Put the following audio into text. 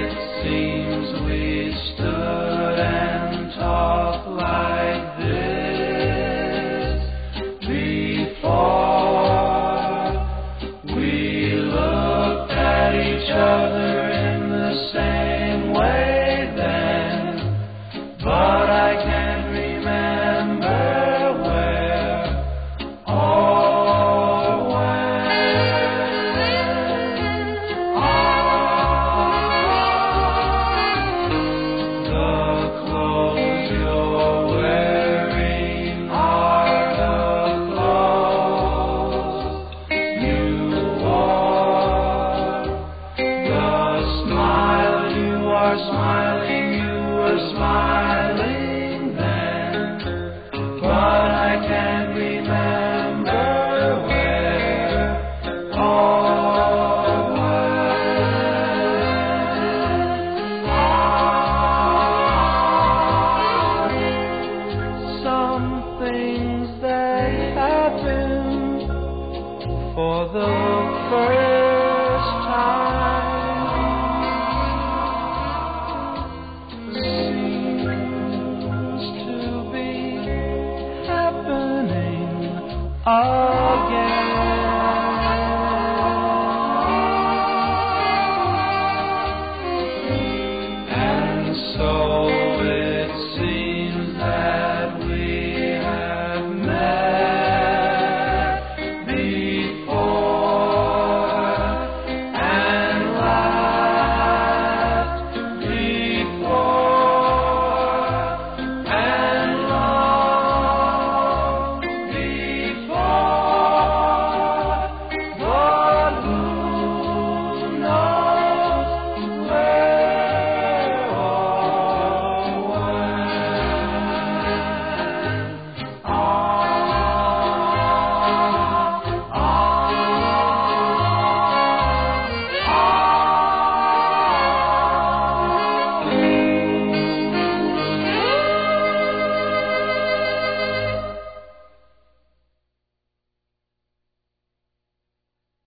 seems we stood and talked like this before. We looked at each other in the same way then, but I can't remember where or when. The clothes you're wearing are the clothes you wore. The smile you are smiling, you were smiling.